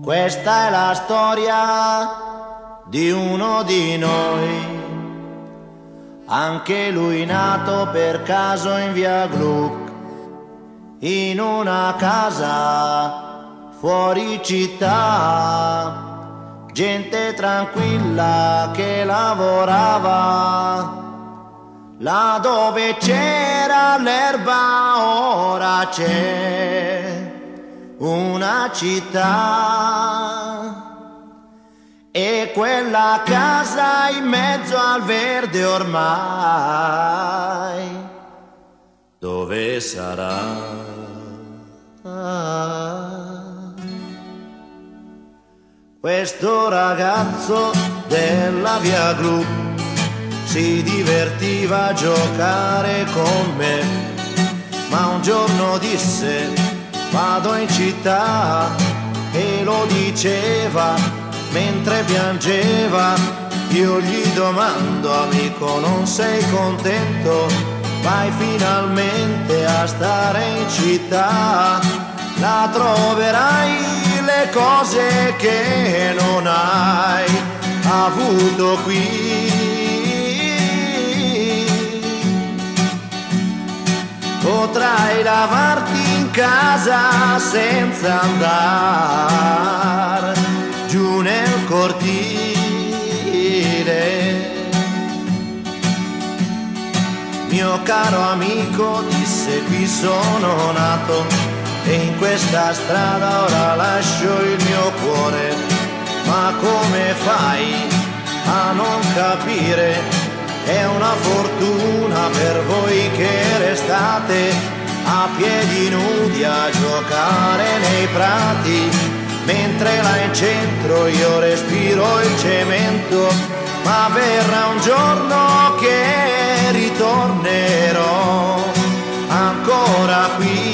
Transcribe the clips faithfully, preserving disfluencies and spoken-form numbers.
Questa è la storia di uno di noi, anche lui nato per caso in via Gluck, in una casa fuori città, gente tranquilla che lavorava. Là dove c'era l'erba ora c'è una città, e quella casa in mezzo al verde ormai dove sarà? Questo ragazzo della via Gluck si divertiva a giocare con me, ma un giorno disse: vado in città, e lo diceva mentre piangeva. Io gli domando: amico, non sei contento? Vai finalmente a stare in città, là troverai le cose che non hai avuto qui. Potrai lavarti in casa senza andare giù nel cortile. Mio caro amico, disse, qui sono nato e in questa strada ora lascio il mio cuore. Ma come fai a non capire? È una fortuna per voi che restate a piedi nudi a giocare nei prati, mentre là in centro io respiro il cemento. Ma verrà un giorno che ritornerò ancora qui,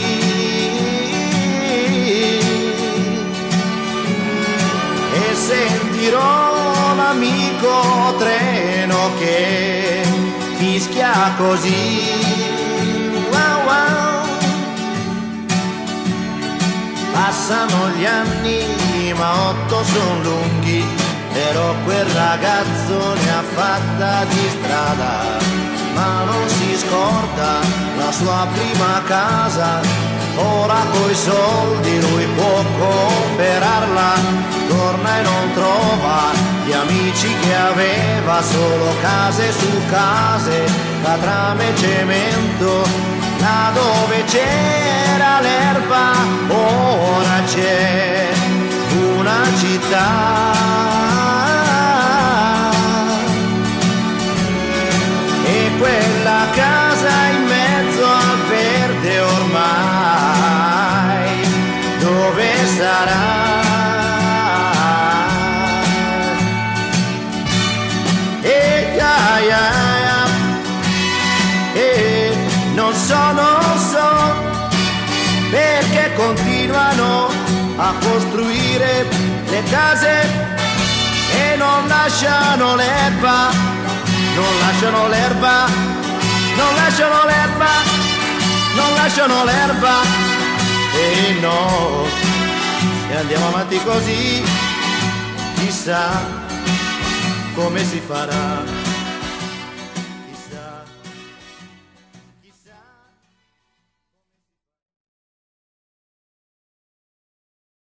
e sentirò l'amico treno che fischia così. Wow, wow. Passano gli anni ma otto son lunghi, però quel ragazzo ne ha fatta di strada, ma non si scorda la sua prima casa. Ora coi soldi lui può comprarla, torna e non trova gli amici che aveva, solo case su case, catrame e cemento. Là dove c'era l'erba ora c'è una città, e quella casa in mezzo al verde ormai dove sarà? E ya, ya, ya. E non so, non so perché continuano a costruire le case e non lasciano l'erba, non lasciano l'erba, non lasciano l'erba, non lasciano l'erba. E no, se andiamo avanti così, chissà come si farà.